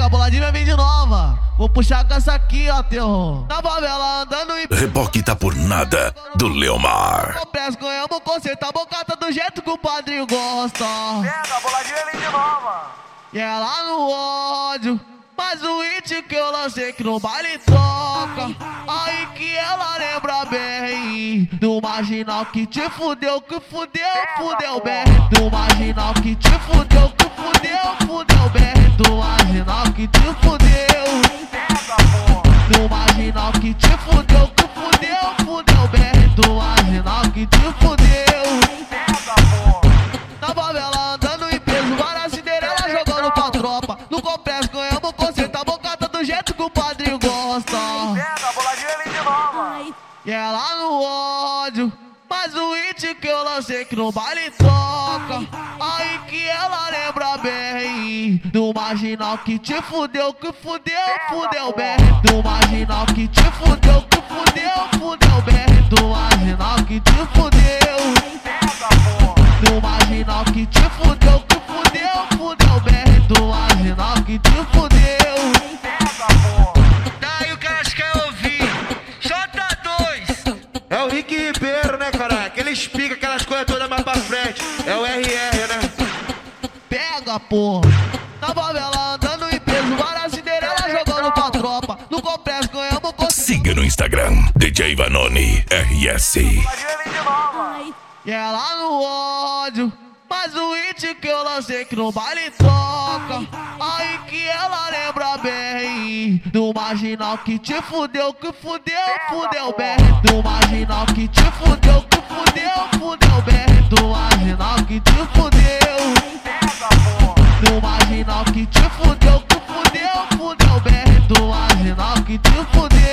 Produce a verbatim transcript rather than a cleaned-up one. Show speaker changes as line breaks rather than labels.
Pega, a boladinha vem de nova. Vou puxar com essa aqui, ó, terror. Na favela andando e...
Reboque tá por nada, do Leomar.
Confesso, ganhamos consertar a bocata do jeito que o padrinho gosta.
Pega, a boladinha vem de nova.
E ela no ódio, mas o hit que eu lancei que no baile toca. Aí que ela lembra bem do marginal que te fudeu, que fudeu, fudeu bem. Do marginal que te fudeu, que fudeu, fudeu bem. Do marginal que te fudeu. Do marginal que te fudeu, que fudeu, fudeu bem. Do marginal que te fudeu. Na favela andando em peso, várias Cinderela jogando pra tropa. No Confesso ganhamos consertar a bocata do jeito que o padrinho gosta.
Pega, a boladinha vem de nova.
E ela no ódio, mas o hit que eu lancei que no baile toca. Aí que ela lembra bem do marginal que te fudeu, que fudeu, fudeu bem. Do marginal que te fudeu, que fudeu, fudeu bem. Do marginal que te fudeu. Do marginal que te fudeu, que fudeu, fudeu bem. Do marginal que te fudeu.
Daí o que elas querem ouvir? J dois.
É o Rick Ribeiro, né, cara? Aqueles pica, aquelas coisas todas mais pra frente. É o R R, né?
Pega, porra. Na favela andando em peso, várias Cinderela jogando pra tropa. No Confesso ganhamos com...
Siga no Instagram, D J Vanoni R S.
Boladinha vem de nova.
E ela no ódio, mas o hit que eu lancei que no baile toca. Aí que ela lembra bem do marginal que te fudeu, que fudeu, fudeu bem. Do marginal que te fudeu, que fudeu, fudeu bem. Do marginal que te fudeu. Do marginal que te fudeu, que fudeu, fudeu bem. Do marginal que te fudeu.